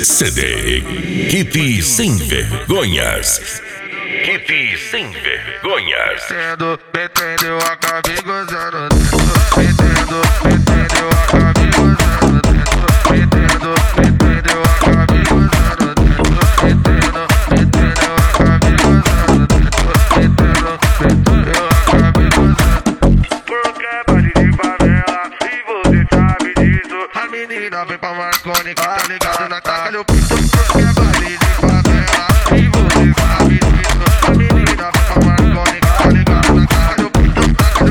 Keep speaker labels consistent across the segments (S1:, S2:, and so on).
S1: CD Equipe Sem Vergonhas. Equipe Sem Vergonhas.
S2: Metendo, eu acabei gozando dentro. Metendo, eu acabei gozando dentro. Metendo, eu acabei gozando dentro. Metendo, eu acabei gozando dentro. Eu acabei gozando. Porque é baile de favela e você sabe disso. A menina vem pra Marconi, tá ligado na caca, eu pinto. Porque é baile de favela e você sabe disso. A menina vem pra Marconi, tá ligado na caca, eu pinto.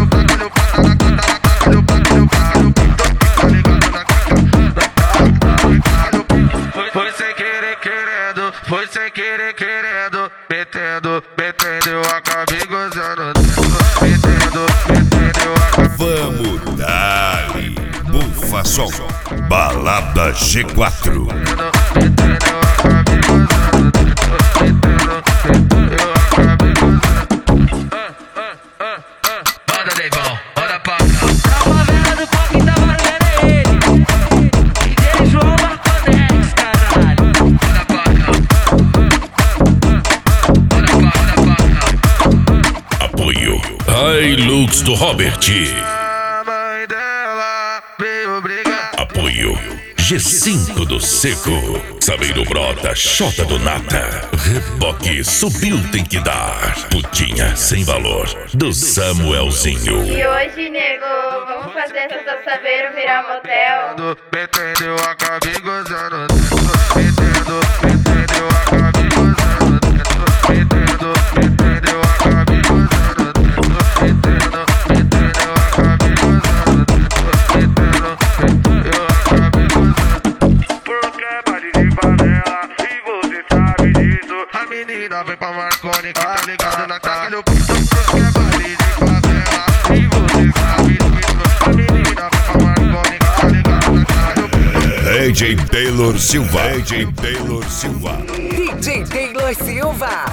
S2: Foi sem querer querendo, foi sem querer querendo. Metendo, eu acabei gozando dentro. Metendo, eu acabei.
S1: Vamos dar-lhe Bufa Som, Balada G4.
S2: Metendo, eu acabei gozando dentro. Eu acabei gozando. Bora, Deivão, bora pra cá.
S3: Na favela do Coque tá valendo ele. DJ João Marconex, caralho.
S2: Bora pra cá. Bora pra cá.
S1: Apoio Hilux do Robert.
S2: A mãe dela veio brigar.
S1: Apoio G5 do Seco, Sabeiro Brota, Xota do Nata, Reboque Subiu Tem Que Dar, Putinha Sem Valor, do Samuelzinho.
S4: E hoje, nego, vamos fazer essa saber virar motel.
S2: Metendo, eu acabei gozando dentro. Metendo, eu acabei gozando dentro. Metendo, eu acabei gozando dentro. Metendo, eu acabei gozando dentro. Eu acabei gozando. Porque é baile de favela e você sabe disso. A menina vem pra Marconi, tá ligado na caca, eu pinto. Porque é baile de favela e você sabe disso. A menina vem pra Marconi, tá ligado na caca, eu pinto.
S1: AJ Taylor Silva. AJ Taylor Silva.
S3: DJ Taylor Silva.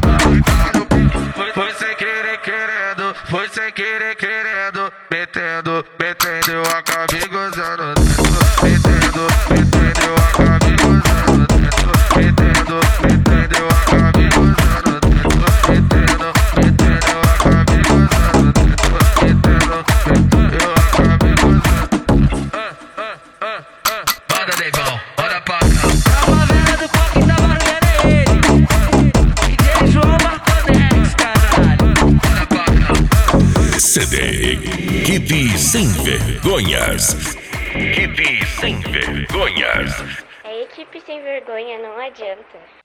S2: Foi sem querer querendo, foi sem querer querendo. Metendo, eu acabei gozando dentro. Metendo, eu acabei gozando dentro. Metendo, eu acabei gozando dentro. Metendo, eu acabei gozando dentro. Eu acabei gozando. Bora, Deivão, bora pra cá.
S3: Na favela do Coque tá valendo ele. DJ João Marconex, caralho.
S2: Bora pra cá.
S1: CD Equipe Sem Vergonhas. Equipe Sem Vergonhas.
S4: É equipe sem vergonha, não adianta.